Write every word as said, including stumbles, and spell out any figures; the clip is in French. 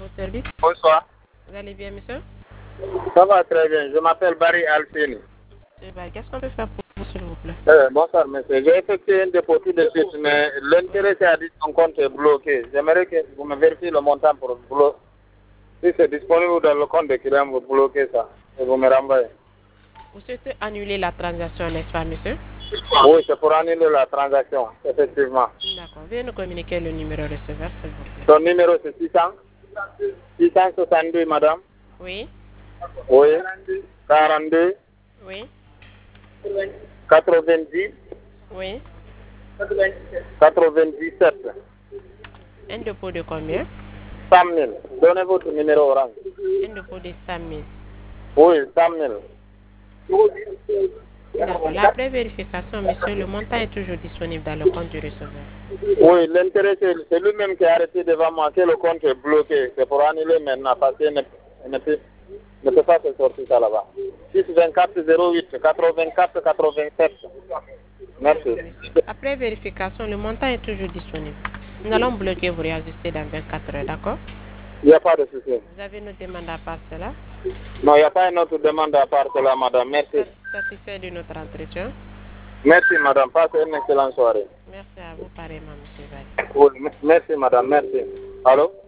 votre service. Bonsoir. Vous allez bien, monsieur? Ça va très bien. Je m'appelle Barry Alfini. Qu'est-ce qu'on peut faire pour vous, s'il vous plaît? Euh, bonsoir, monsieur. J'ai effectué un dépôt tout de suite, mais l'intéressé a dit que son compte est bloqué. J'aimerais que vous me vérifiez le montant pour bloquer. Si c'est disponible dans le compte de client, vous bloquez ça et vous me renvoyez. Vous souhaitez annuler la transaction, n'est-ce pas, monsieur? Oui, c'est pour annuler la transaction, effectivement. D'accord. Veuillez nous communiquer le numéro receveur, s'il vous plaît. Son numéro, c'est six cents, six cent soixante-deux, madame. Oui. Oui. quarante-deux. Oui. quatre-vingt-dix. Oui. quatre-vingt-dix-sept. Un dépôt de combien? cent mille. Donnez votre numéro orange. Un dépôt de cent mille. Oui, cent mille. D'accord. La pré-vérification, monsieur, le montant est toujours disponible dans le compte du receveur. Oui, l'intéressé, c'est lui-même qui a arrêté devant moi que le compte est bloqué. C'est pour annuler maintenant parce qu'il ne, ne, peut, ne peut pas se sortir ça là-bas. six vingt-quatre zéro huit quatre-vingt-quatre quatre-vingt-sept. Merci. Après vérification, le montant est toujours disponible. Nous allons bloquer vous réajuster dans vingt-quatre heures, d'accord? Il n'y a pas de souci. Vous avez une demande à part cela? Non, il n'y a pas une autre demande à part cela, madame. Merci. Satisfait de notre entretien? Merci, madame. Passez une excellente soirée. Merci à vous, pareillement, monsieur Valli. Oui, merci, madame. Merci. Allô?